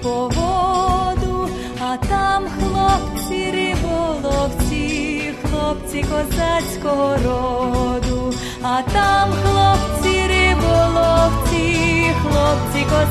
по воду, а там хлопці риболовці, хлопці козацького роду, а там хлопці риболовці, хлопці козацького роду.